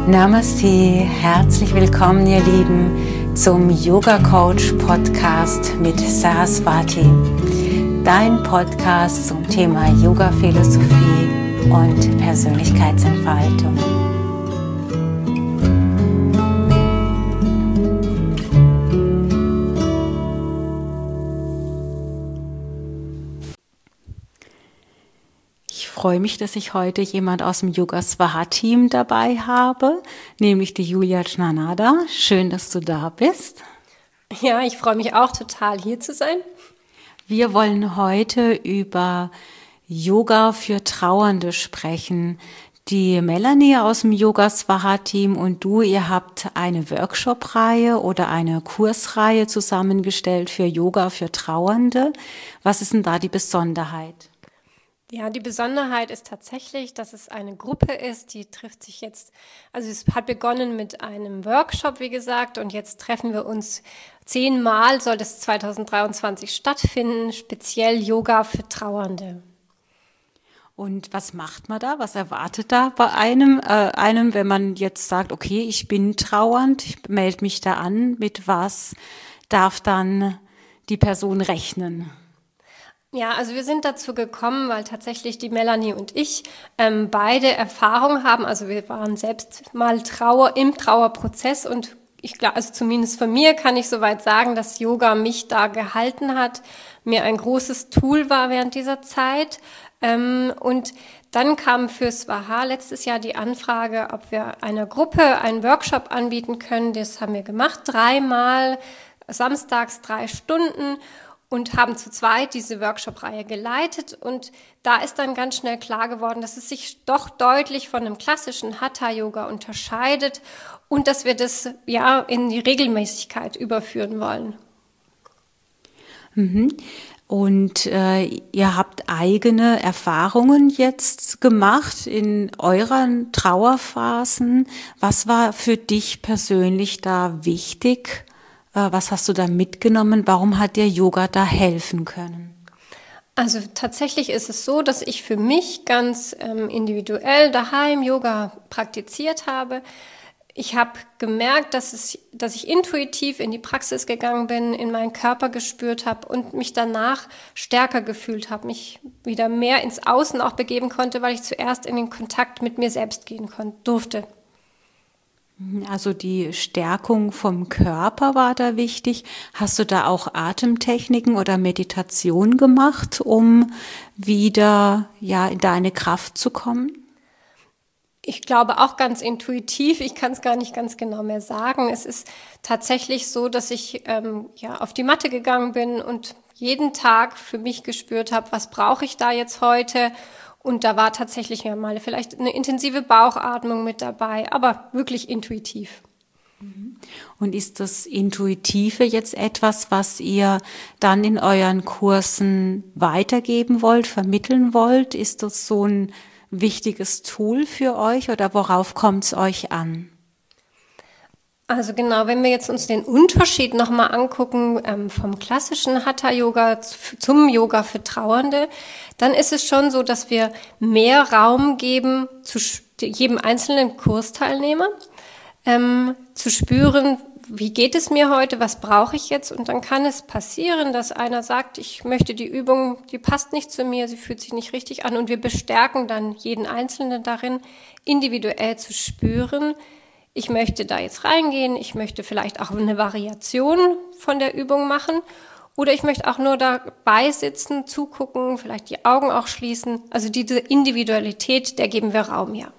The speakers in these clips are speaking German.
Namaste, herzlich willkommen ihr Lieben zum Yoga Coach Podcast mit Saraswati, dein Podcast zum Thema Yoga Philosophie und Persönlichkeitsentfaltung. Ich freue mich, dass ich heute jemand aus dem Yoga Swaha Team dabei habe, nämlich die Julia Dschnanada. Schön, dass du da bist. Ja, ich freue mich auch total, hier zu sein. Wir wollen heute über Yoga für Trauernde sprechen. Die Melanie aus dem Yoga Swaha Team und du, ihr habt eine Workshop-Reihe oder eine Kursreihe zusammengestellt für Yoga für Trauernde. Was ist denn da die Besonderheit? Ja, die Besonderheit ist tatsächlich, dass es eine Gruppe ist, die trifft sich jetzt, also es hat begonnen mit einem Workshop, wie gesagt, und jetzt treffen wir uns 10-mal, soll das 2023 stattfinden, speziell Yoga für Trauernde. Und was macht man da? Was erwartet da bei einem, wenn man jetzt sagt, okay, ich bin trauernd, ich melde mich da an, mit was darf dann die Person rechnen? Ja, also wir sind dazu gekommen, weil tatsächlich die Melanie und ich beide Erfahrung haben. Also wir waren selbst mal im Trauerprozess und ich glaube, also zumindest von mir kann ich soweit sagen, dass Yoga mich da gehalten hat, mir ein großes Tool war während dieser Zeit. Und dann kam für Swaha letztes Jahr die Anfrage, ob wir einer Gruppe einen Workshop anbieten können. Das haben wir gemacht, 3-mal, samstags 3 Stunden. Und haben zu zweit diese Workshop-Reihe geleitet und da ist dann ganz schnell klar geworden, dass es sich doch deutlich von einem klassischen Hatha-Yoga unterscheidet und dass wir das ja in die Regelmäßigkeit überführen wollen. Und ihr habt eigene Erfahrungen jetzt gemacht in euren Trauerphasen. Was war für dich persönlich da wichtig? Was hast du da mitgenommen? Warum hat dir Yoga da helfen können? Also tatsächlich ist es so, dass ich für mich ganz individuell daheim Yoga praktiziert habe. Ich habe gemerkt, dass ich intuitiv in die Praxis gegangen bin, in meinen Körper gespürt habe und mich danach stärker gefühlt habe, mich wieder mehr ins Außen auch begeben konnte, weil ich zuerst in den Kontakt mit mir selbst gehen durfte. Also die Stärkung vom Körper war da wichtig. Hast du da auch Atemtechniken oder Meditation gemacht, um wieder in deine Kraft zu kommen? Ich glaube auch ganz intuitiv, ich kann es gar nicht ganz genau mehr sagen. Es ist tatsächlich so, dass ich auf die Matte gegangen bin und jeden Tag für mich gespürt habe, was brauche ich da jetzt heute? Und da war tatsächlich mal vielleicht eine intensive Bauchatmung mit dabei, aber wirklich intuitiv. Und ist das Intuitive jetzt etwas, was ihr dann in euren Kursen weitergeben wollt, vermitteln wollt? Ist das so ein wichtiges Tool für euch oder worauf kommt es euch an? Also genau, wenn wir jetzt uns den Unterschied nochmal angucken vom klassischen Hatha-Yoga zum Yoga für Trauernde, dann ist es schon so, dass wir mehr Raum geben zu jedem einzelnen Kursteilnehmer, zu spüren, wie geht es mir heute, was brauche ich jetzt? Und dann kann es passieren, dass einer sagt, ich möchte die Übung, die passt nicht zu mir, sie fühlt sich nicht richtig an und wir bestärken dann jeden Einzelnen darin, individuell zu spüren, ich möchte da jetzt reingehen, ich möchte vielleicht auch eine Variation von der Übung machen oder ich möchte auch nur dabei sitzen, zugucken, vielleicht die Augen auch schließen. Also diese Individualität, der geben wir Raum, ja.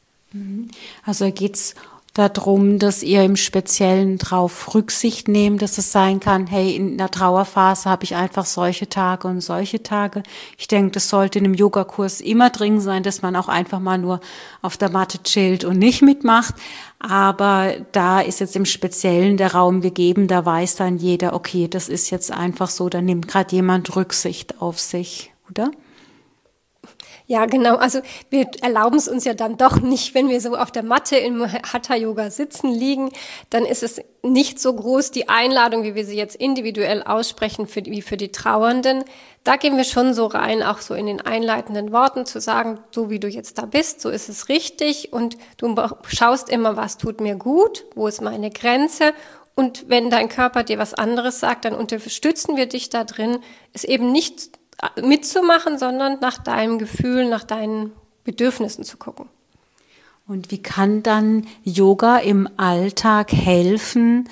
Also geht's darum, dass ihr im Speziellen drauf Rücksicht nehmt, dass es sein kann, hey, in der Trauerphase habe ich einfach solche Tage und solche Tage. Ich denke, das sollte in einem Yogakurs immer drin sein, dass man auch einfach mal nur auf der Matte chillt und nicht mitmacht. Aber da ist jetzt im Speziellen der Raum gegeben, da weiß dann jeder, okay, das ist jetzt einfach so, da nimmt gerade jemand Rücksicht auf sich, oder? Ja, genau. Also wir erlauben es uns ja dann doch nicht, wenn wir so auf der Matte im Hatha-Yoga sitzen, liegen, dann ist es nicht so groß, die Einladung, wie wir sie jetzt individuell aussprechen, wie für die Trauernden. Da gehen wir schon so rein, auch so in den einleitenden Worten zu sagen, so wie du jetzt da bist, so ist es richtig und du schaust immer, was tut mir gut, wo ist meine Grenze. Und wenn dein Körper dir was anderes sagt, dann unterstützen wir dich da drin, es eben nicht mitzumachen, sondern nach deinem Gefühl, nach deinen Bedürfnissen zu gucken. Und wie kann dann Yoga im Alltag helfen,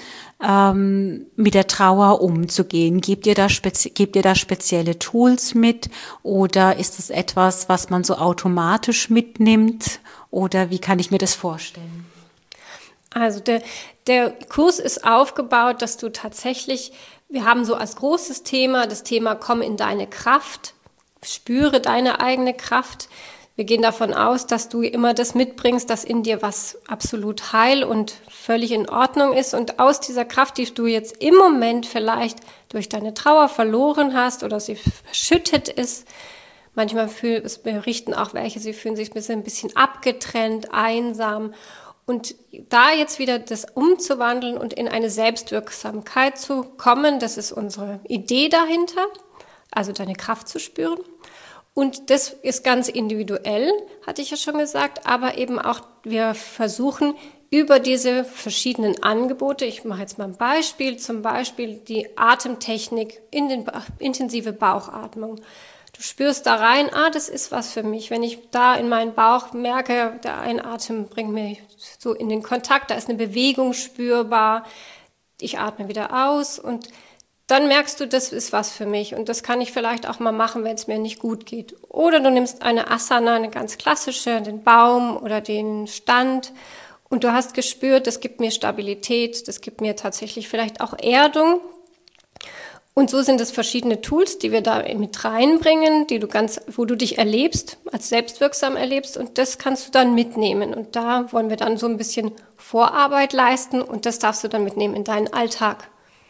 mit der Trauer umzugehen? Gebt ihr da spezielle Tools mit oder ist es etwas, was man so automatisch mitnimmt oder wie kann ich mir das vorstellen? Also der Kurs ist aufgebaut, dass du tatsächlich, wir haben so als großes Thema das Thema Komm in deine Kraft, spüre deine eigene Kraft. Wir gehen davon aus, dass du immer das mitbringst, dass in dir was absolut heil und völlig in Ordnung ist. Und aus dieser Kraft, die du jetzt im Moment vielleicht durch deine Trauer verloren hast oder sie verschüttet ist, manchmal berichten auch welche, sie fühlen sich ein bisschen abgetrennt, einsam. Und da jetzt wieder das umzuwandeln und in eine Selbstwirksamkeit zu kommen, das ist unsere Idee dahinter, also deine Kraft zu spüren. Und das ist ganz individuell, hatte ich ja schon gesagt, aber eben auch wir versuchen über diese verschiedenen Angebote, ich mache jetzt mal ein Beispiel, zum Beispiel die Atemtechnik intensive Bauchatmung. Du spürst da rein, das ist was für mich. Wenn ich da in meinen Bauch merke, der Einatmen bringt mich so in den Kontakt, da ist eine Bewegung spürbar. Ich atme wieder aus und dann merkst du, das ist was für mich. Und das kann ich vielleicht auch mal machen, wenn es mir nicht gut geht. Oder du nimmst eine Asana, eine ganz klassische, den Baum oder den Stand. Und du hast gespürt, das gibt mir Stabilität, das gibt mir tatsächlich vielleicht auch Erdung. Und so sind es verschiedene Tools, die wir da mit reinbringen, wo du dich erlebst, als selbstwirksam erlebst und das kannst du dann mitnehmen. Und da wollen wir dann so ein bisschen Vorarbeit leisten und das darfst du dann mitnehmen in deinen Alltag.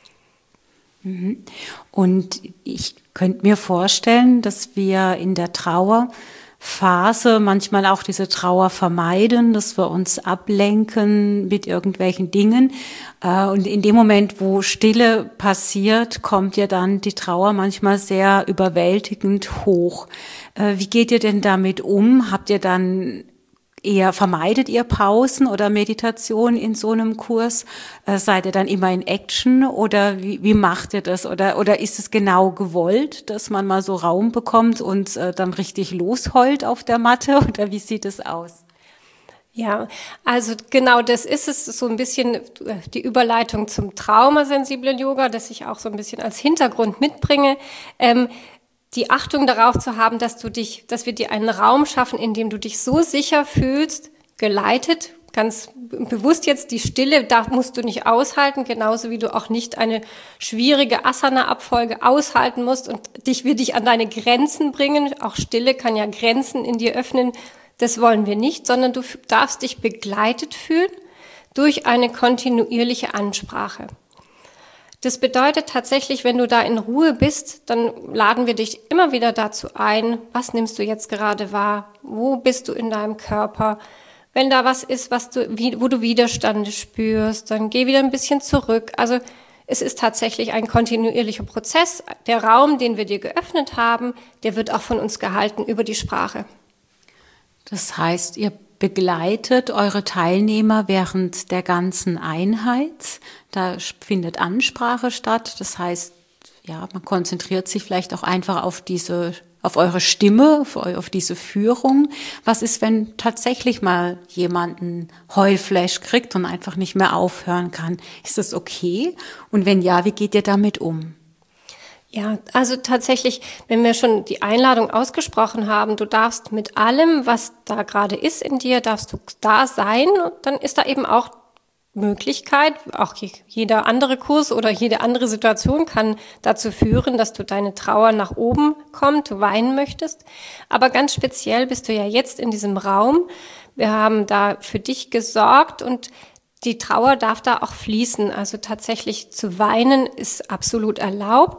Und ich könnte mir vorstellen, dass wir in der Trauerphase manchmal auch diese Trauer vermeiden, dass wir uns ablenken mit irgendwelchen Dingen. Und in dem Moment, wo Stille passiert, kommt ja dann die Trauer manchmal sehr überwältigend hoch. Wie geht ihr denn damit um? Vermeidet ihr Pausen oder Meditation in so einem Kurs? Seid ihr dann immer in Action oder wie macht ihr das? Oder ist es genau gewollt, dass man mal so Raum bekommt und dann richtig losheult auf der Matte? Oder wie sieht es aus? Ja, also genau das ist es, so ein bisschen die Überleitung zum traumasensiblen Yoga, das ich auch so ein bisschen als Hintergrund mitbringe. Die Achtung darauf zu haben, dass wir dir einen Raum schaffen, in dem du dich so sicher fühlst, geleitet, ganz bewusst jetzt die Stille, da musst du nicht aushalten, genauso wie du auch nicht eine schwierige Asana-Abfolge aushalten musst und wir dich an deine Grenzen bringen. Auch Stille kann ja Grenzen in dir öffnen. Das wollen wir nicht, sondern du darfst dich begleitet fühlen durch eine kontinuierliche Ansprache. Das bedeutet tatsächlich, wenn du da in Ruhe bist, dann laden wir dich immer wieder dazu ein, was nimmst du jetzt gerade wahr, wo bist du in deinem Körper. Wenn da was ist, wo du Widerstände spürst, dann geh wieder ein bisschen zurück. Also es ist tatsächlich ein kontinuierlicher Prozess. Der Raum, den wir dir geöffnet haben, der wird auch von uns gehalten über die Sprache. Das heißt, ihr begleitet eure Teilnehmer während der ganzen Einheit. Da findet Ansprache statt. Das heißt, ja, man konzentriert sich vielleicht auch einfach auf eure Stimme, auf diese Führung. Was ist, wenn tatsächlich mal jemand einen Heulflash kriegt und einfach nicht mehr aufhören kann? Ist das okay? Und wenn ja, wie geht ihr damit um? Ja, also tatsächlich, wenn wir schon die Einladung ausgesprochen haben, du darfst mit allem, was da gerade ist in dir, darfst du da sein. Und dann ist da eben auch Möglichkeit, auch jeder andere Kurs oder jede andere Situation kann dazu führen, dass du deine Trauer nach oben kommt, du weinen möchtest. Aber ganz speziell bist du ja jetzt in diesem Raum. Wir haben da für dich gesorgt und die Trauer darf da auch fließen. Also tatsächlich zu weinen ist absolut erlaubt.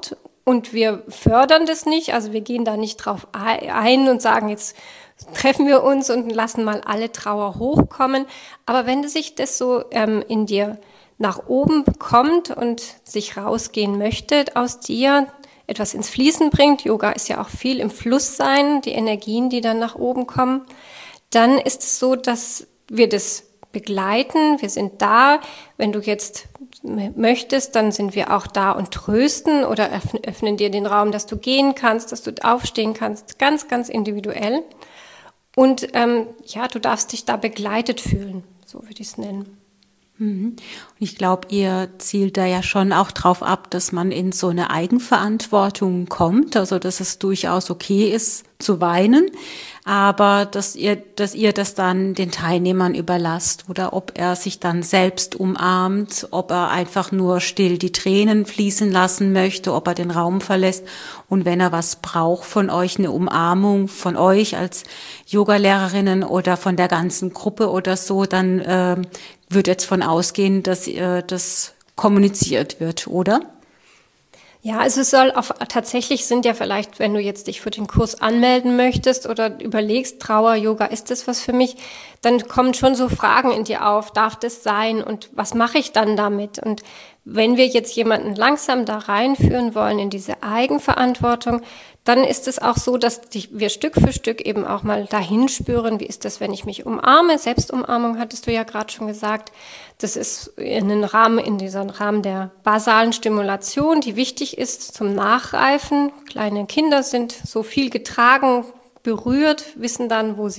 und wir fördern das nicht, also wir gehen da nicht drauf ein und sagen, jetzt treffen wir uns und lassen mal alle Trauer hochkommen. Aber wenn sich das so in dir nach oben kommt und sich rausgehen möchte aus dir, etwas ins Fließen bringt, Yoga ist ja auch viel im Fluss sein, die Energien, die dann nach oben kommen, dann ist es so, dass wir das begleiten, wir sind da. Wenn du jetzt möchtest, dann sind wir auch da und trösten oder öffnen dir den Raum, dass du gehen kannst, dass du aufstehen kannst, ganz, ganz individuell. Und du darfst dich da begleitet fühlen, so würde ich es nennen. Und ich glaube, ihr zielt da ja schon auch drauf ab, dass man in so eine Eigenverantwortung kommt, also dass es durchaus okay ist zu weinen, aber dass ihr das dann den Teilnehmern überlasst oder ob er sich dann selbst umarmt, ob er einfach nur still die Tränen fließen lassen möchte, ob er den Raum verlässt und wenn er was braucht von euch, eine Umarmung von euch als Yogalehrerinnen oder von der ganzen Gruppe oder so, dann wird jetzt von ausgehen, dass das kommuniziert wird, oder? Ja, also es soll auch tatsächlich sind ja vielleicht, wenn du jetzt dich für den Kurs anmelden möchtest oder überlegst, Trauer-Yoga, ist das was für mich, dann kommen schon so Fragen in dir auf, darf das sein und was mache ich dann damit? Und wenn wir jetzt jemanden langsam da reinführen wollen in diese Eigenverantwortung, dann ist es auch so, dass wir Stück für Stück eben auch mal dahin spüren, wie ist das, wenn ich mich umarme? Selbstumarmung hattest du ja gerade schon gesagt. Das ist in diesem Rahmen der basalen Stimulation, die wichtig ist zum Nachreifen. Kleine Kinder sind so viel getragen, berührt, wissen dann, wo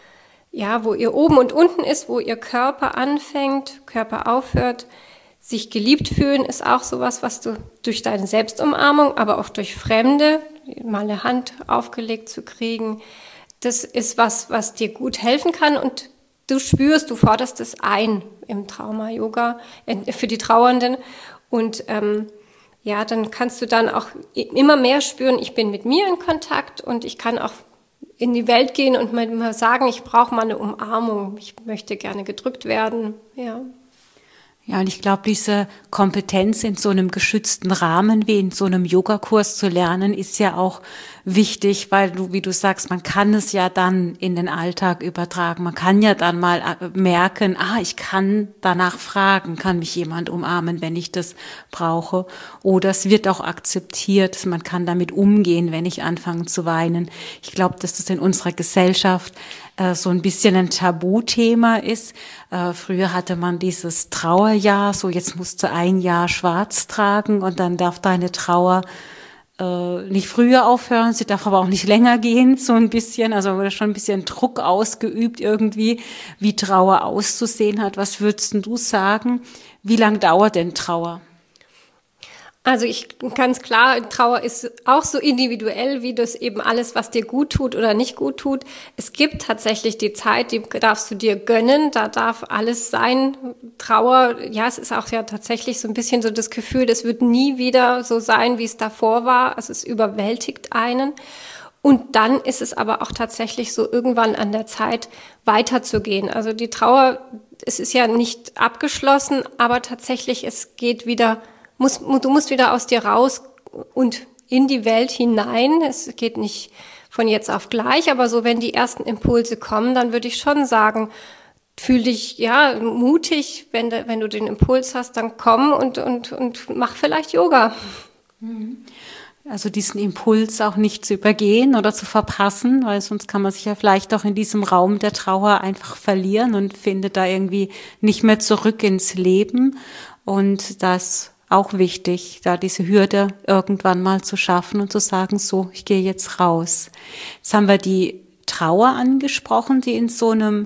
ihr oben und unten ist, wo ihr Körper anfängt, Körper aufhört. Sich geliebt fühlen ist auch sowas, was du durch deine Selbstumarmung, aber auch durch Fremde, mal eine Hand aufgelegt zu kriegen, das ist was dir gut helfen kann und du forderst es ein im Trauma-Yoga für die Trauernden und dann kannst du dann auch immer mehr spüren, ich bin mit mir in Kontakt und ich kann auch in die Welt gehen und mal sagen, ich brauche mal eine Umarmung, ich möchte gerne gedrückt werden, ja. Ja, und ich glaube, diese Kompetenz in so einem geschützten Rahmen wie in so einem Yogakurs zu lernen, ist ja auch wichtig, weil wie du sagst, man kann es ja dann in den Alltag übertragen. Man kann ja dann mal merken, ich kann danach fragen, kann mich jemand umarmen, wenn ich das brauche. Oder es wird auch akzeptiert, man kann damit umgehen, wenn ich anfange zu weinen. Ich glaube, dass das in unserer Gesellschaft so ein bisschen ein Tabuthema ist. Früher hatte man dieses Trauerjahr, so jetzt musst du ein Jahr schwarz tragen und dann darf deine Trauer nicht früher aufhören, sie darf aber auch nicht länger gehen, so ein bisschen, also wurde schon ein bisschen Druck ausgeübt irgendwie, wie Trauer auszusehen hat. Was würdest du sagen? Wie lang dauert denn Trauer? Also ganz klar, Trauer ist auch so individuell, wie das eben alles, was dir gut tut oder nicht gut tut. Es gibt tatsächlich die Zeit, die darfst du dir gönnen, da darf alles sein. Trauer, ja, es ist auch ja tatsächlich so ein bisschen so das Gefühl, das wird nie wieder so sein, wie es davor war. Also es überwältigt einen. Und dann ist es aber auch tatsächlich so irgendwann an der Zeit, weiterzugehen. Also die Trauer, es ist ja nicht abgeschlossen, aber tatsächlich, es geht wieder du musst wieder aus dir raus und in die Welt hinein. Es geht nicht von jetzt auf gleich, aber so, wenn die ersten Impulse kommen, dann würde ich schon sagen, fühl dich, mutig, wenn du den Impuls hast, dann komm und mach vielleicht Yoga. Also diesen Impuls auch nicht zu übergehen oder zu verpassen, weil sonst kann man sich ja vielleicht auch in diesem Raum der Trauer einfach verlieren und findet da irgendwie nicht mehr zurück ins Leben. Und das auch wichtig, da diese Hürde irgendwann mal zu schaffen und zu sagen, so, ich gehe jetzt raus. Jetzt haben wir die Trauer angesprochen, die in so einem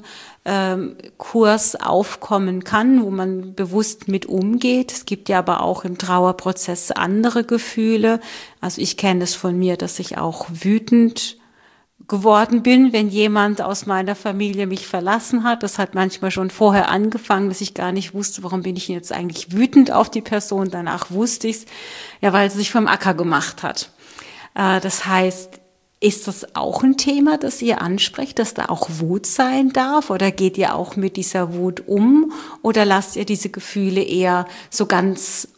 Kurs aufkommen kann, wo man bewusst mit umgeht. Es gibt ja aber auch im Trauerprozess andere Gefühle. Also ich kenne es von mir, dass ich auch wütend geworden bin, wenn jemand aus meiner Familie mich verlassen hat. Das hat manchmal schon vorher angefangen, dass ich gar nicht wusste, warum bin ich jetzt eigentlich wütend auf die Person. Danach wusste ich es, ja, weil sie sich vom Acker gemacht hat. Das heißt, ist das auch ein Thema, das ihr ansprecht, dass da auch Wut sein darf? Oder geht ihr auch mit dieser Wut um? Oder lasst ihr diese Gefühle eher so ganz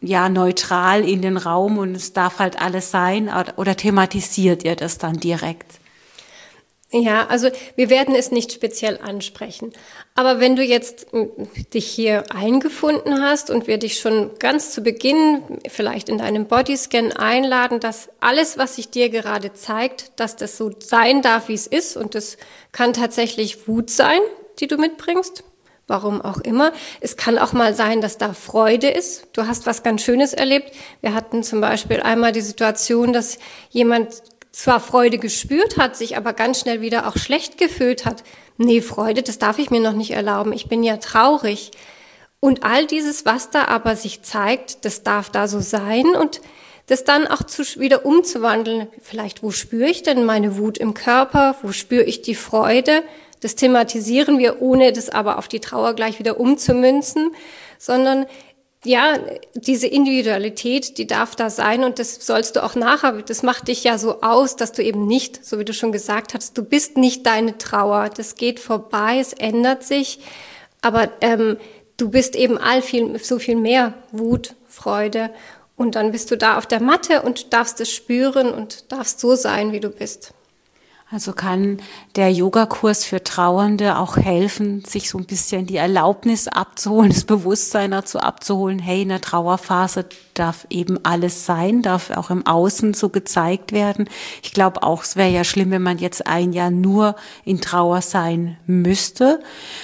ja neutral in den Raum und es darf halt alles sein, oder thematisiert ihr das dann direkt? Ja, also wir werden es nicht speziell ansprechen. Aber wenn du jetzt dich hier eingefunden hast und wir dich schon ganz zu Beginn vielleicht in deinem Bodyscan einladen, dass alles, was sich dir gerade zeigt, dass das so sein darf, wie es ist. Und das kann tatsächlich Wut sein, die du mitbringst. Warum auch immer. Es kann auch mal sein, dass da Freude ist. Du hast was ganz Schönes erlebt. Wir hatten zum Beispiel einmal die Situation, dass jemand zwar Freude gespürt hat, sich aber ganz schnell wieder auch schlecht gefühlt hat. Nee, Freude, das darf ich mir noch nicht erlauben. Ich bin ja traurig. Und all dieses, was da aber sich zeigt, das darf da so sein und das dann auch wieder umzuwandeln. Vielleicht, wo spüre ich denn meine Wut im Körper? Wo spüre ich die Freude? Das thematisieren wir, ohne das aber auf die Trauer gleich wieder umzumünzen, sondern ja, diese Individualität, die darf da sein und das sollst du auch nachher, das macht dich ja so aus, dass du eben nicht, so wie du schon gesagt hast, du bist nicht deine Trauer, das geht vorbei, es ändert sich, aber du bist eben so viel mehr Wut, Freude und dann bist du da auf der Matte und darfst es spüren und darfst so sein, wie du bist. Also kann der Yogakurs für Trauernde auch helfen, sich so ein bisschen die Erlaubnis abzuholen, das Bewusstsein dazu abzuholen, hey, in der Trauerphase darf eben alles sein, darf auch im Außen so gezeigt werden. Ich glaube auch, es wäre ja schlimm, wenn man jetzt ein Jahr nur in Trauer sein müsste.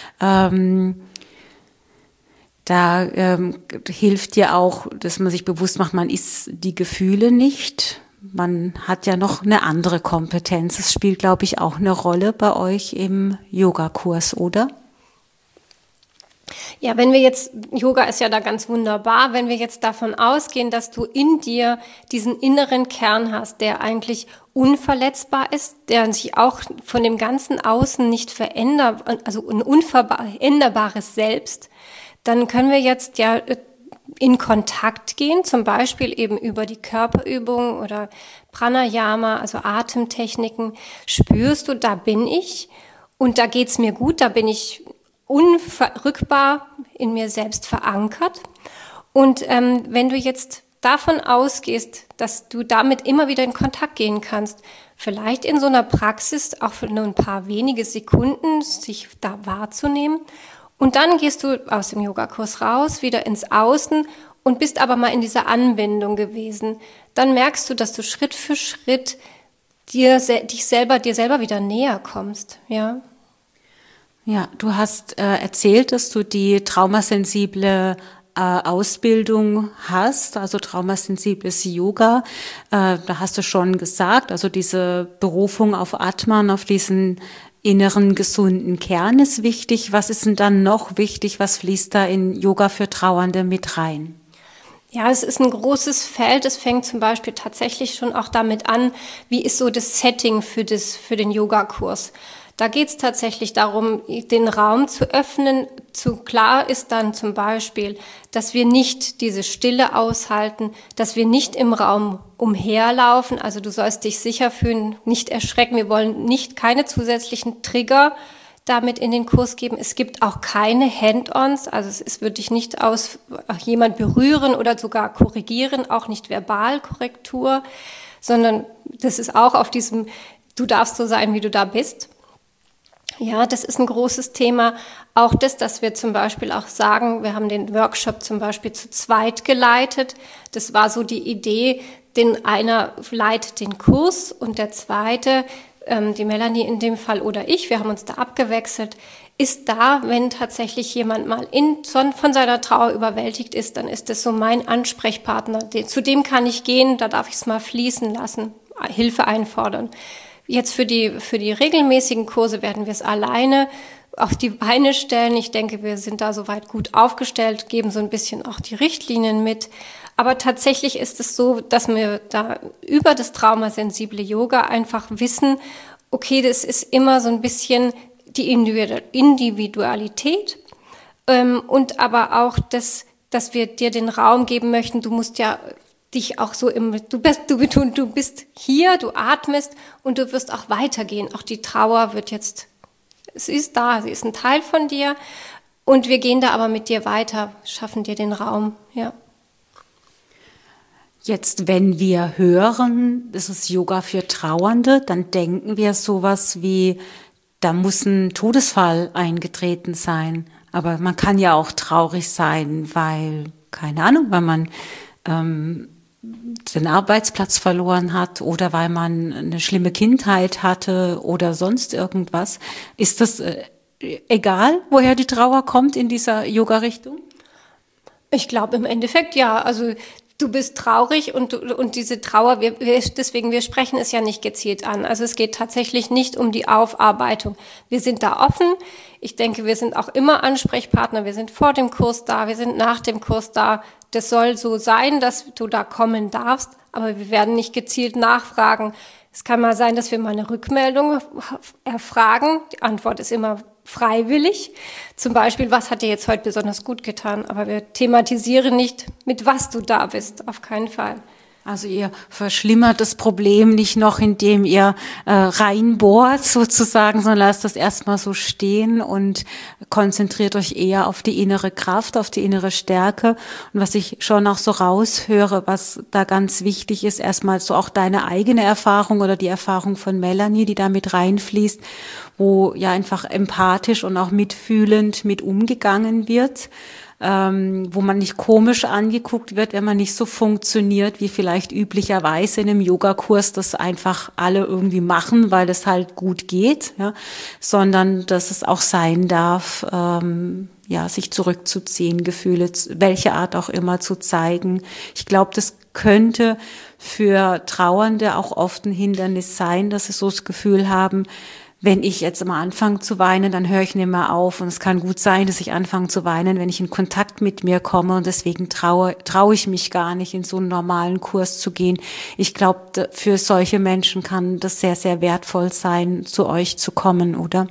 Da hilft ja auch, dass man sich bewusst macht, man ist die Gefühle nicht. Man hat ja noch eine andere Kompetenz. Das spielt, glaube ich, auch eine Rolle bei euch im Yogakurs, oder? Ja, wenn wir jetzt, Yoga ist ja da ganz wunderbar, wenn wir jetzt davon ausgehen, dass du in dir diesen inneren Kern hast, der eigentlich unverletzbar ist, der sich auch von dem ganzen Außen nicht verändert, also ein unveränderbares Selbst, dann können wir jetzt ja in Kontakt gehen, zum Beispiel eben über die Körperübung oder Pranayama, also Atemtechniken. Spürst du, da bin ich und da geht's mir gut, da bin ich unverrückbar in mir selbst verankert. Und wenn du jetzt davon ausgehst, dass du damit immer wieder in Kontakt gehen kannst, vielleicht in so einer Praxis auch für nur ein paar wenige Sekunden sich da wahrzunehmen. Und dann gehst du aus dem Yogakurs raus, wieder ins Außen und bist aber mal in dieser Anbindung gewesen. Dann merkst du, dass du Schritt für Schritt dir selber wieder näher kommst, ja. Ja, du hast erzählt, dass du die traumasensible Ausbildung hast, also traumasensibles Yoga. Da hast du schon gesagt, also diese Berufung auf Atman, auf diesen inneren gesunden Kern ist wichtig. Was ist denn dann noch wichtig? Was fließt da in Yoga für Trauernde mit rein? Ja, es ist ein großes Feld. Es fängt zum Beispiel tatsächlich schon auch damit an, wie ist so das Setting für den Yogakurs. Da geht es tatsächlich darum, den Raum zu öffnen. Klar ist dann zum Beispiel, dass wir nicht diese Stille aushalten, dass wir nicht im Raum umherlaufen. Also du sollst dich sicher fühlen, nicht erschrecken. Wir wollen keine zusätzlichen Trigger damit in den Kurs geben. Es gibt auch keine Hand-ons, also es wird dich nicht jemand berühren oder sogar korrigieren, auch nicht Verbalkorrektur, sondern das ist auch auf diesem, du darfst so sein, wie du da bist. Ja, das ist ein großes Thema. Auch das, dass wir zum Beispiel auch sagen, wir haben den Workshop zum Beispiel zu zweit geleitet. Das war so die Idee, einer leitet den Kurs und der zweite, die Melanie in dem Fall oder ich, wir haben uns da abgewechselt, ist da, wenn tatsächlich jemand mal von seiner Trauer überwältigt ist, dann ist das so mein Ansprechpartner. Zu dem kann ich gehen, da darf ich es mal fließen lassen, Hilfe einfordern. Jetzt für die regelmäßigen Kurse werden wir es alleine auf die Beine stellen. Ich denke, wir sind da soweit gut aufgestellt, geben so ein bisschen auch die Richtlinien mit. Aber tatsächlich ist es so, dass wir da über das traumasensible Yoga einfach wissen, okay, das ist immer so ein bisschen die Individualität und aber auch das, dass wir dir den Raum geben möchten. Du musst ja dich auch so du bist hier, du atmest und du wirst auch weitergehen. Auch die Trauer sie ist da, sie ist ein Teil von dir und wir gehen da aber mit dir weiter, schaffen dir den Raum, ja. Jetzt, wenn wir hören, das ist Yoga für Trauernde, dann denken wir sowas wie, da muss ein Todesfall eingetreten sein. Aber man kann ja auch traurig sein, weil, keine Ahnung, weil man den Arbeitsplatz verloren hat oder weil man eine schlimme Kindheit hatte oder sonst irgendwas. Ist das egal, woher die Trauer kommt in dieser Yoga-Richtung? Ich glaube im Endeffekt ja. Also du bist traurig und diese Trauer, wir sprechen es ja nicht gezielt an. Also es geht tatsächlich nicht um die Aufarbeitung. Wir sind da offen. Ich denke, wir sind auch immer Ansprechpartner. Wir sind vor dem Kurs da, wir sind nach dem Kurs da. Das soll so sein, dass du da kommen darfst, aber wir werden nicht gezielt nachfragen. Es kann mal sein, dass wir mal eine Rückmeldung erfragen. Die Antwort ist immer freiwillig. Zum Beispiel, was hat dir jetzt heute besonders gut getan? Aber wir thematisieren nicht, mit was du da bist. Auf keinen Fall. Also ihr verschlimmert das Problem nicht noch, indem ihr reinbohrt sozusagen, sondern lasst das erstmal so stehen und konzentriert euch eher auf die innere Kraft, auf die innere Stärke. Und was ich schon auch so raushöre, was da ganz wichtig ist, erstmal so auch deine eigene Erfahrung oder die Erfahrung von Melanie, die da mit reinfließt, wo ja einfach empathisch und auch mitfühlend mit umgegangen wird. Wo man nicht komisch angeguckt wird, wenn man nicht so funktioniert, wie vielleicht üblicherweise in einem Yogakurs das einfach alle irgendwie machen, weil es halt gut geht, ja, sondern dass es auch sein darf, ja, sich zurückzuziehen, Gefühle, welche Art auch immer, zu zeigen. Ich glaube, das könnte für Trauernde auch oft ein Hindernis sein, dass sie so das Gefühl haben, wenn ich jetzt mal anfange zu weinen, dann höre ich nicht mehr auf. Und es kann gut sein, dass ich anfange zu weinen, wenn ich in Kontakt mit mir komme. Und deswegen traue ich mich gar nicht, in so einen normalen Kurs zu gehen. Ich glaube, für solche Menschen kann das sehr, sehr wertvoll sein, zu euch zu kommen, oder?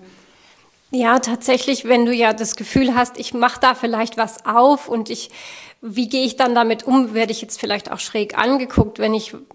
Ja, tatsächlich, wenn du ja das Gefühl hast, ich mache da vielleicht was auf und wie gehe ich dann damit um, werde ich jetzt vielleicht auch schräg angeguckt, wenn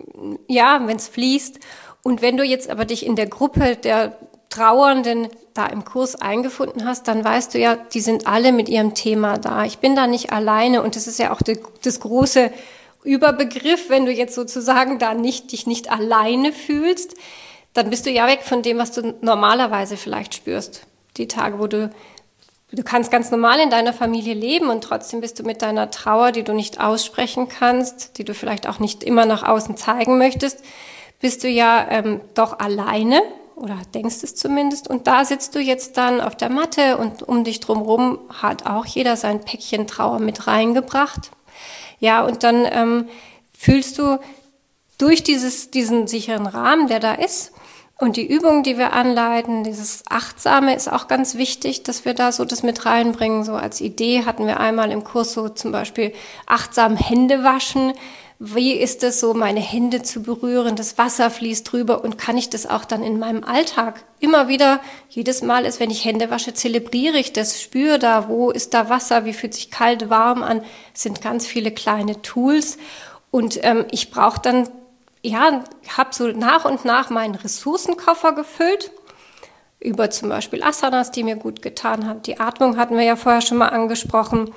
es fließt. Und wenn du jetzt aber dich in der Gruppe der Trauernden da im Kurs eingefunden hast, dann weißt du ja, die sind alle mit ihrem Thema da. Ich bin da nicht alleine und das ist ja auch das große Überbegriff, wenn du jetzt sozusagen da dich nicht alleine fühlst, dann bist du ja weg von dem, was du normalerweise vielleicht spürst. Die Tage, wo du kannst ganz normal in deiner Familie leben und trotzdem bist du mit deiner Trauer, die du nicht aussprechen kannst, die du vielleicht auch nicht immer nach außen zeigen möchtest, bist du ja doch alleine. Oder denkst es zumindest. Und da sitzt du jetzt dann auf der Matte und um dich drumherum hat auch jeder sein Päckchen Trauer mit reingebracht. Ja, und dann fühlst du durch diesen sicheren Rahmen, der da ist, und die Übungen, die wir anleiten, dieses Achtsame ist auch ganz wichtig, dass wir da so das mit reinbringen. So als Idee hatten wir einmal im Kurs so zum Beispiel achtsam Hände waschen. Wie ist es so, meine Hände zu berühren, das Wasser fließt drüber und kann ich das auch dann in meinem Alltag immer wieder, jedes Mal ist, wenn ich Hände wasche, zelebriere ich das, spüre da, wo ist da Wasser, wie fühlt sich kalt, warm an, es sind ganz viele kleine Tools und ich brauche dann, ja, habe so nach und nach meinen Ressourcenkoffer gefüllt, über zum Beispiel Asanas, die mir gut getan haben, die Atmung hatten wir ja vorher schon mal angesprochen,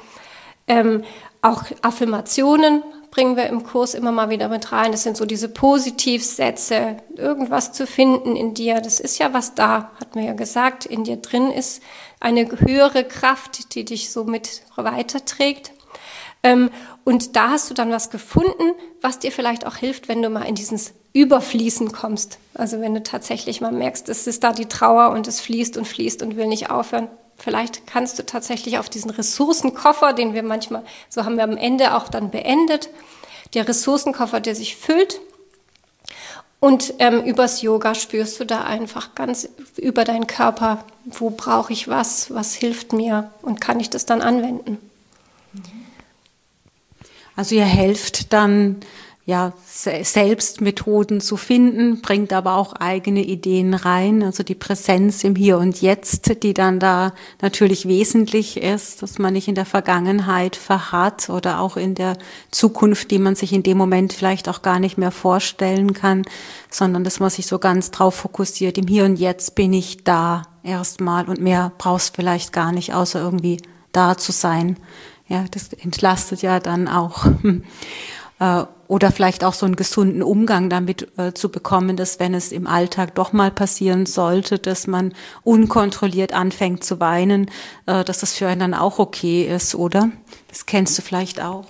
auch Affirmationen bringen wir im Kurs immer mal wieder mit rein. Das sind so diese Positivsätze, irgendwas zu finden in dir. Das ist ja was da, hat man ja gesagt, in dir drin ist eine höhere Kraft, die dich so mit weiterträgt. Und da hast du dann was gefunden, was dir vielleicht auch hilft, wenn du mal in dieses Überfließen kommst. Also wenn du tatsächlich mal merkst, es ist da die Trauer und es fließt und will nicht aufhören. Vielleicht kannst du tatsächlich auf diesen Ressourcenkoffer, den wir manchmal, so haben wir am Ende auch dann beendet, der Ressourcenkoffer, der sich füllt. Und übers Yoga spürst du da einfach ganz über deinen Körper, wo brauche ich was hilft mir und kann ich das dann anwenden. Also ihr helft dann, ja, selbst Methoden zu finden, bringt aber auch eigene Ideen rein, also die Präsenz im Hier und Jetzt, die dann da natürlich wesentlich ist, dass man nicht in der Vergangenheit verharrt oder auch in der Zukunft, die man sich in dem Moment vielleicht auch gar nicht mehr vorstellen kann, sondern dass man sich so ganz drauf fokussiert, im Hier und Jetzt bin ich da erstmal und mehr brauchst vielleicht gar nicht, außer irgendwie da zu sein. Ja, das entlastet ja dann auch. oder vielleicht auch so einen gesunden Umgang damit zu bekommen, dass wenn es im Alltag doch mal passieren sollte, dass man unkontrolliert anfängt zu weinen, dass das für einen dann auch okay ist, oder? Das kennst du vielleicht auch.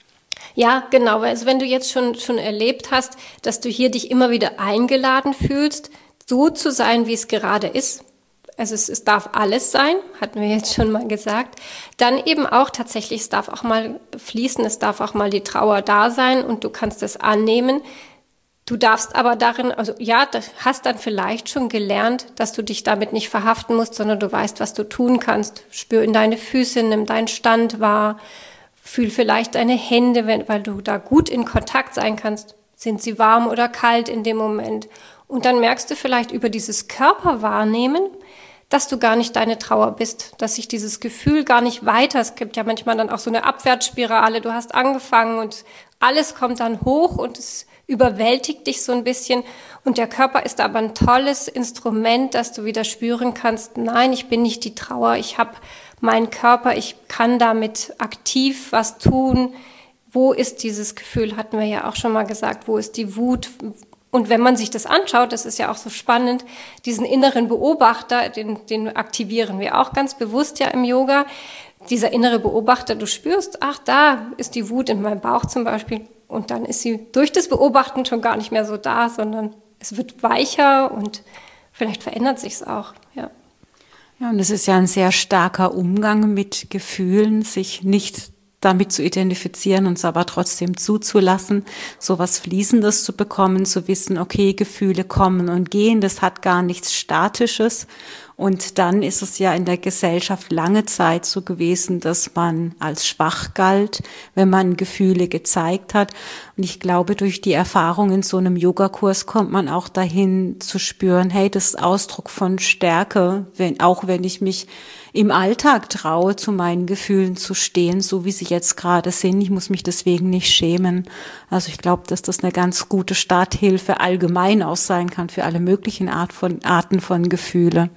Ja, genau. Also wenn du jetzt schon erlebt hast, dass du hier dich immer wieder eingeladen fühlst, so zu sein, wie es gerade ist, also es darf alles sein, hatten wir jetzt schon mal gesagt, dann eben auch tatsächlich, es darf auch mal fließen, es darf auch mal die Trauer da sein und du kannst es annehmen. Du darfst aber darin, also ja, du hast dann vielleicht schon gelernt, dass du dich damit nicht verhaften musst, sondern du weißt, was du tun kannst. Spür in deine Füße, nimm deinen Stand wahr, fühl vielleicht deine Hände, weil du da gut in Kontakt sein kannst. Sind sie warm oder kalt in dem Moment? Und dann merkst du vielleicht über dieses Körperwahrnehmen, dass du gar nicht deine Trauer bist, dass sich dieses Gefühl gar nicht weiter, es gibt ja manchmal dann auch so eine Abwärtsspirale, du hast angefangen und alles kommt dann hoch und es überwältigt dich so ein bisschen und der Körper ist aber ein tolles Instrument, dass du wieder spüren kannst, nein, ich bin nicht die Trauer, ich habe meinen Körper, ich kann damit aktiv was tun. Wo ist dieses Gefühl, hatten wir ja auch schon mal gesagt, wo ist die Wut? Und wenn man sich das anschaut, das ist ja auch so spannend, diesen inneren Beobachter, den aktivieren wir auch ganz bewusst ja im Yoga. Dieser innere Beobachter, du spürst, ach, da ist die Wut in meinem Bauch zum Beispiel. Und dann ist sie durch das Beobachten schon gar nicht mehr so da, sondern es wird weicher und vielleicht verändert sich's auch, ja. Ja, und es ist ja ein sehr starker Umgang mit Gefühlen, sich nicht damit zu identifizieren und es aber trotzdem zuzulassen, so was Fließendes zu bekommen, zu wissen, okay, Gefühle kommen und gehen, das hat gar nichts Statisches. Und dann ist es ja in der Gesellschaft lange Zeit so gewesen, dass man als schwach galt, wenn man Gefühle gezeigt hat. Und ich glaube, durch die Erfahrung in so einem Yogakurs kommt man auch dahin zu spüren, hey, das ist Ausdruck von Stärke, auch wenn ich mich im Alltag traue, zu meinen Gefühlen zu stehen, so wie sie jetzt gerade sind. Ich muss mich deswegen nicht schämen. Also ich glaube, dass das eine ganz gute Starthilfe allgemein auch sein kann für alle möglichen Arten von Gefühle.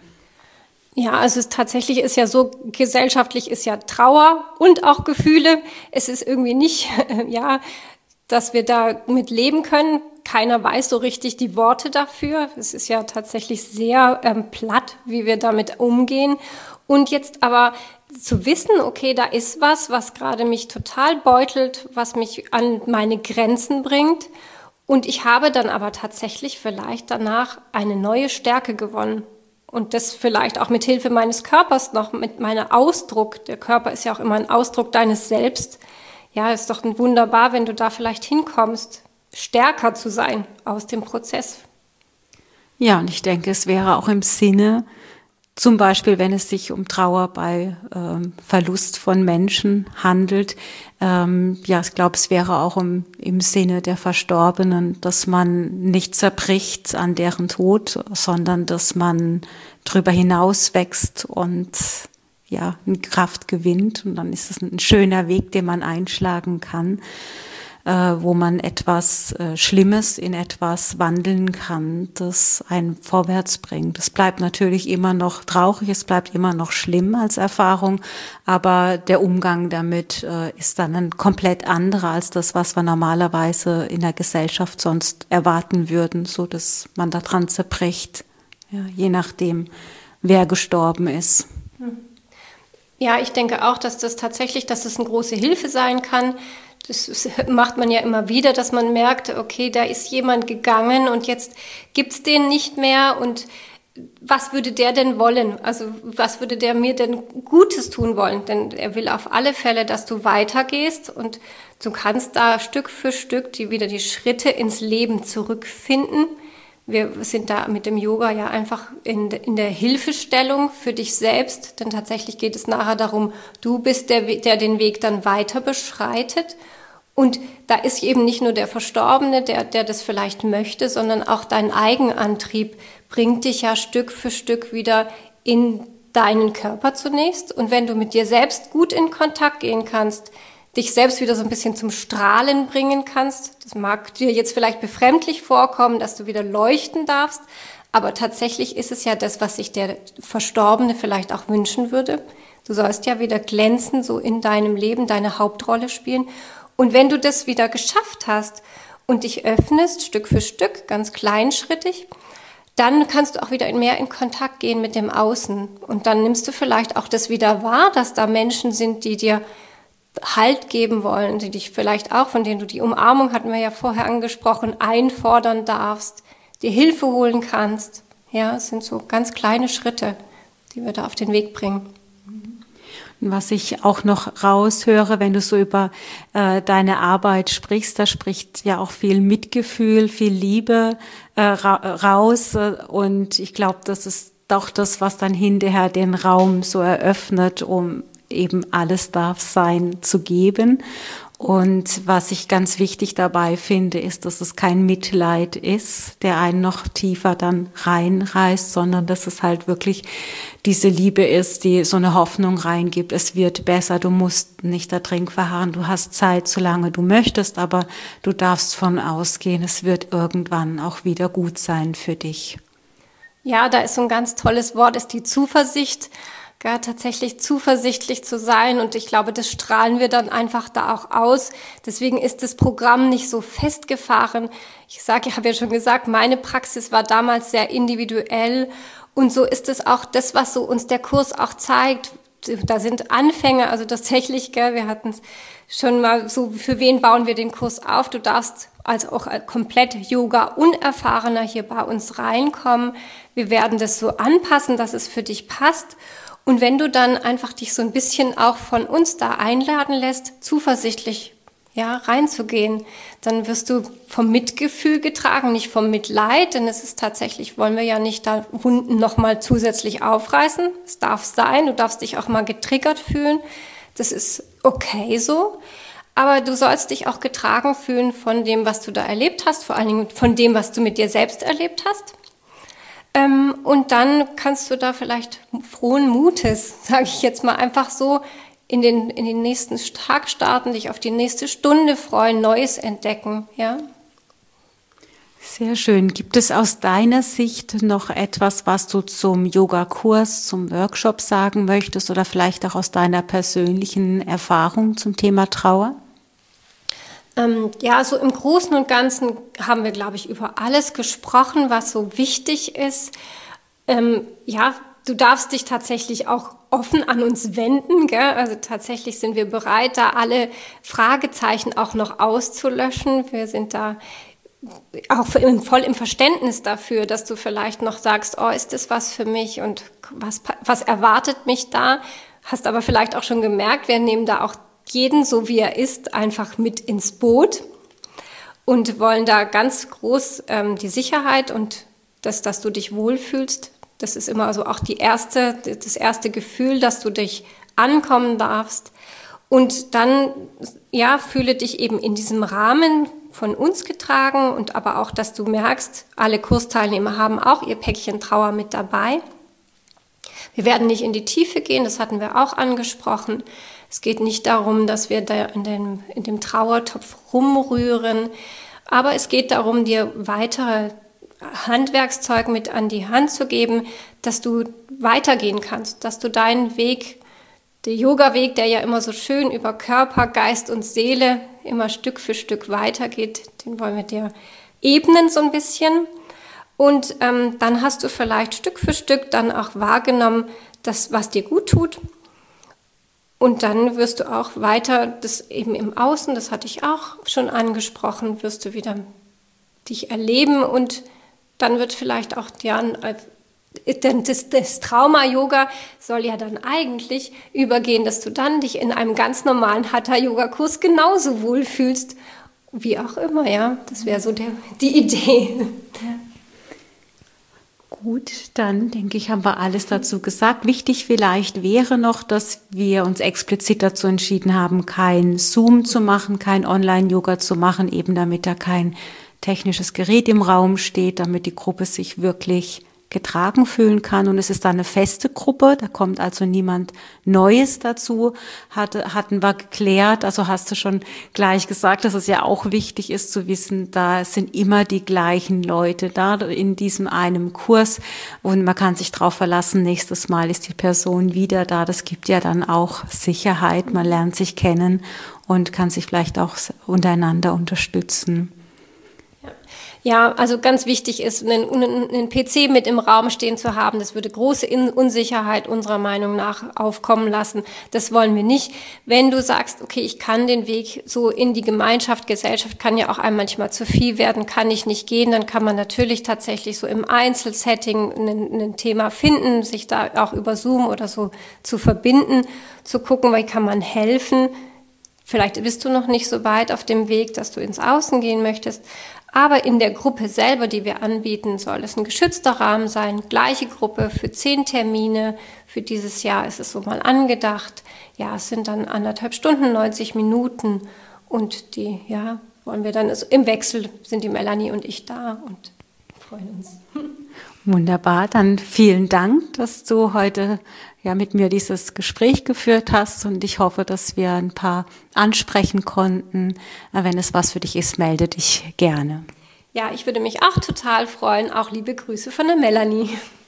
Ja, also tatsächlich ist ja so, gesellschaftlich ist ja Trauer und auch Gefühle. Es ist irgendwie nicht, ja, dass wir da mit leben können. Keiner weiß so richtig die Worte dafür. Es ist ja tatsächlich sehr platt, wie wir damit umgehen. Und jetzt aber zu wissen, okay, da ist was gerade mich total beutelt, was mich an meine Grenzen bringt. Und ich habe dann aber tatsächlich vielleicht danach eine neue Stärke gewonnen. Und das vielleicht auch mit Hilfe meines Körpers noch, mit meinem Ausdruck. Der Körper ist ja auch immer ein Ausdruck deines Selbst. Ja, ist doch wunderbar, wenn du da vielleicht hinkommst, stärker zu sein aus dem Prozess. Ja, und ich denke, es wäre auch im Sinne, zum Beispiel, wenn es sich um Trauer bei Verlust von Menschen handelt. Ja, ich glaube, es wäre auch im Sinne der Verstorbenen, dass man nicht zerbricht an deren Tod, sondern dass man drüber hinaus wächst und ja, Kraft gewinnt. Und dann ist es ein schöner Weg, den man einschlagen kann, wo man etwas Schlimmes in etwas wandeln kann, das einen vorwärts bringt. Es bleibt natürlich immer noch traurig, es bleibt immer noch schlimm als Erfahrung, aber der Umgang damit ist dann ein komplett anderer als das, was wir normalerweise in der Gesellschaft sonst erwarten würden, so dass man daran zerbricht, ja, je nachdem, wer gestorben ist. Ja, ich denke auch, dass das tatsächlich, dass das eine große Hilfe sein kann. Das macht man ja immer wieder, dass man merkt, okay, da ist jemand gegangen und jetzt gibt's den nicht mehr und was würde der denn wollen? Also was würde der mir denn Gutes tun wollen? Denn er will auf alle Fälle, dass du weitergehst und du kannst da Stück für Stück wieder die Schritte ins Leben zurückfinden. Wir sind da mit dem Yoga ja einfach in der Hilfestellung für dich selbst, denn tatsächlich geht es nachher darum, du bist der den Weg dann weiter beschreitet. Und da ist eben nicht nur der Verstorbene, der das vielleicht möchte, sondern auch dein Eigenantrieb bringt dich ja Stück für Stück wieder in deinen Körper zunächst. Und wenn du mit dir selbst gut in Kontakt gehen kannst, dich selbst wieder so ein bisschen zum Strahlen bringen kannst. Das mag dir jetzt vielleicht befremdlich vorkommen, dass du wieder leuchten darfst, aber tatsächlich ist es ja das, was sich der Verstorbene vielleicht auch wünschen würde. Du sollst ja wieder glänzen, so in deinem Leben, deine Hauptrolle spielen. Und wenn du das wieder geschafft hast und dich öffnest, Stück für Stück, ganz kleinschrittig, dann kannst du auch wieder mehr in Kontakt gehen mit dem Außen. Und dann nimmst du vielleicht auch das wieder wahr, dass da Menschen sind, die dir Halt geben wollen, die dich vielleicht auch, von denen du die Umarmung, hatten wir ja vorher angesprochen, einfordern darfst, dir Hilfe holen kannst. Ja, es sind so ganz kleine Schritte, die wir da auf den Weg bringen. Was ich auch noch raushöre, wenn du so über deine Arbeit sprichst, da spricht ja auch viel Mitgefühl, viel Liebe raus. Und ich glaube, das ist doch das, was dann hinterher den Raum so eröffnet, um eben alles darf sein zu geben. Und was ich ganz wichtig dabei finde, ist, dass es kein Mitleid ist, der einen noch tiefer dann reinreißt, sondern dass es halt wirklich diese Liebe ist, die so eine Hoffnung reingibt. Es wird besser, du musst nicht da drin verharren, du hast Zeit, solange du möchtest, aber du darfst von ausgehen, es wird irgendwann auch wieder gut sein für dich. Ja, da ist so ein ganz tolles Wort, ist die Zuversicht. Ja, tatsächlich zuversichtlich zu sein, und ich glaube, das strahlen wir dann einfach da auch aus. Deswegen ist das Programm nicht so festgefahren. Ich habe ja schon gesagt, meine Praxis war damals sehr individuell, und so ist es auch das, was so uns der Kurs auch zeigt. Da sind Anfänge, also tatsächlich, wir hatten es schon mal so, für wen bauen wir den Kurs auf? Du darfst also auch als komplett Yoga-Unerfahrener hier bei uns reinkommen. Wir werden das so anpassen, dass es für dich passt. Und wenn du dann einfach dich so ein bisschen auch von uns da einladen lässt, zuversichtlich reinzugehen, dann wirst du vom Mitgefühl getragen, nicht vom Mitleid, denn es ist tatsächlich, wollen wir ja nicht da Wunden nochmal zusätzlich aufreißen. Es darf sein, du darfst dich auch mal getriggert fühlen. Das ist okay so. Aber du sollst dich auch getragen fühlen von dem, was du da erlebt hast, vor allen Dingen von dem, was du mit dir selbst erlebt hast. Und dann kannst du da vielleicht frohen Mutes, sage ich jetzt mal einfach so, in den nächsten Tag starten, dich auf die nächste Stunde freuen, Neues entdecken, ja. Sehr schön. Gibt es aus deiner Sicht noch etwas, was du zum Yogakurs, zum Workshop sagen möchtest, oder vielleicht auch aus deiner persönlichen Erfahrung zum Thema Trauer? Ja, so im Großen und Ganzen haben wir, glaube ich, über alles gesprochen, was so wichtig ist. Du darfst dich tatsächlich auch offen an uns wenden, gell? Also tatsächlich sind wir bereit, da alle Fragezeichen auch noch auszulöschen. Wir sind da auch voll im Verständnis dafür, dass du vielleicht noch sagst, oh, ist das was für mich und was erwartet mich da? Hast aber vielleicht auch schon gemerkt, wir nehmen da auch jeden, so wie er ist, einfach mit ins Boot und wollen da ganz groß die Sicherheit und dass du dich wohlfühlst. Das ist immer so auch das erste Gefühl, dass du dich ankommen darfst. Und dann, fühle dich eben in diesem Rahmen von uns getragen, und aber auch, dass du merkst, alle Kursteilnehmer haben auch ihr Päckchen Trauer mit dabei. Wir werden nicht in die Tiefe gehen, das hatten wir auch angesprochen. Es geht nicht darum, dass wir da in dem Trauertopf rumrühren, aber es geht darum, dir weitere Handwerkszeug mit an die Hand zu geben, dass du weitergehen kannst, dass du deinen Weg, der Yoga-Weg, der ja immer so schön über Körper, Geist und Seele immer Stück für Stück weitergeht, den wollen wir dir ebnen so ein bisschen. Und dann hast du vielleicht Stück für Stück dann auch wahrgenommen, das, was dir gut tut. Und dann wirst du auch weiter, das eben im Außen, das hatte ich auch schon angesprochen, wirst du wieder dich erleben, und dann wird vielleicht auch das Trauma-Yoga soll ja dann eigentlich übergehen, dass du dann dich in einem ganz normalen Hatha-Yoga-Kurs genauso wohlfühlst, wie auch immer, ja. Das wäre so die Idee. Ja. Gut, dann denke ich, haben wir alles dazu gesagt. Wichtig vielleicht wäre noch, dass wir uns explizit dazu entschieden haben, kein Zoom zu machen, kein Online-Yoga zu machen, eben damit da kein technisches Gerät im Raum steht, damit die Gruppe sich wirklich getragen fühlen kann. Und es ist dann eine feste Gruppe, da kommt also niemand Neues dazu, hatten wir geklärt. Also hast du schon gleich gesagt, dass es ja auch wichtig ist zu wissen, da sind immer die gleichen Leute da in diesem einen Kurs, und man kann sich darauf verlassen, nächstes Mal ist die Person wieder da. Das gibt ja dann auch Sicherheit, man lernt sich kennen und kann sich vielleicht auch untereinander unterstützen. Ja, also ganz wichtig ist, einen PC mit im Raum stehen zu haben. Das würde große Unsicherheit unserer Meinung nach aufkommen lassen. Das wollen wir nicht. Wenn du sagst, okay, ich kann den Weg so in die Gemeinschaft, Gesellschaft kann ja auch einem manchmal zu viel werden, kann ich nicht gehen, dann kann man natürlich tatsächlich so im Einzelsetting ein Thema finden, sich da auch über Zoom oder so zu verbinden, zu gucken, wie kann man helfen. Vielleicht bist du noch nicht so weit auf dem Weg, dass du ins Außen gehen möchtest. Aber in der Gruppe selber, die wir anbieten, soll es ein geschützter Rahmen sein. Gleiche Gruppe für 10 Termine. Für dieses Jahr ist es so mal angedacht. Ja, es sind dann 1,5 Stunden, 90 Minuten. Und die, ja, wollen wir dann, also im Wechsel sind die Melanie und ich da und freuen uns. Wunderbar, dann vielen Dank, dass du heute mit mir dieses Gespräch geführt hast und ich hoffe, dass wir ein paar ansprechen konnten. Wenn es was für dich ist, melde dich gerne. Ja, ich würde mich auch total freuen. Auch liebe Grüße von der Melanie.